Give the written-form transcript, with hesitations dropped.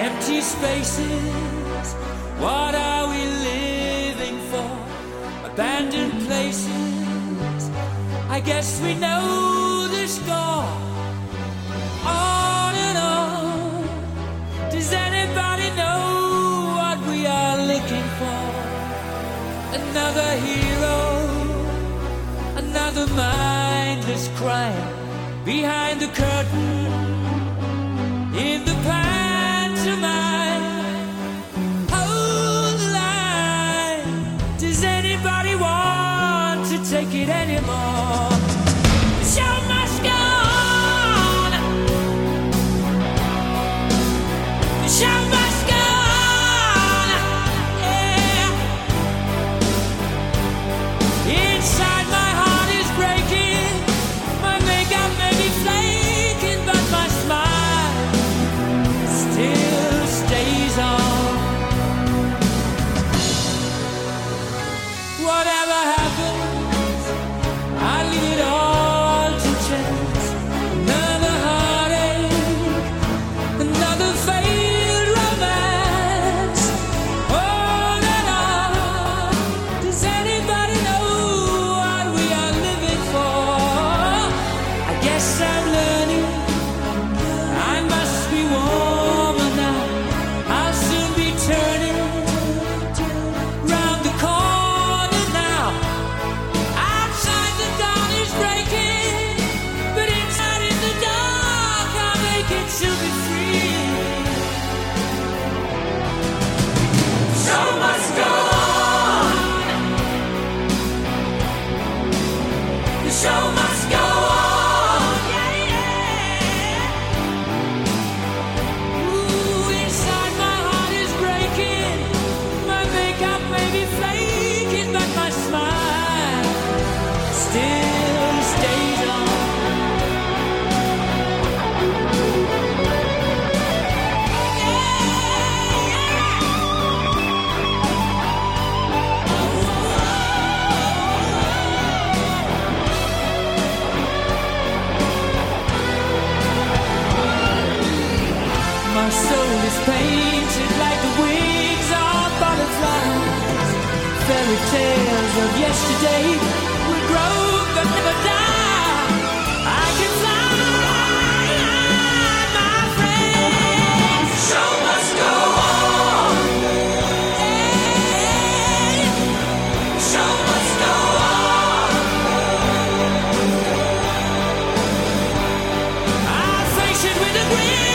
Empty spaces, what are we living for? Abandoned places, I guess we know the score. On and on, does anybody know what we are looking for? Another hero, another mindless crime behind the curtain, in the pantomime. Hold the line, does anybody want to take it anymore? The show must go on. The show must go on. Yeah. Inside my heart is breaking. My makeup may be flaking, but my smile still stays on. Whatever happens, I leave it all to chance. Another heartache, another failed romance. On and on, does anybody know what we are living for? I guess I'm learning, I must be warmer now. I'll soon be turning round the corner now. Outside the dawn is breaking, but inside in the dark I'll make it to be free. Show must go on. The show must go on. Yeah, yeah. Ooh, inside my heart is breaking. My makeup may be flaking, but my smile still stays on. My soul is painted like the wings of butterflies. Fairy tales of yesterday will grow but never die. I can fly, my friend. Show must go on. Show must go on. I face it with a grin.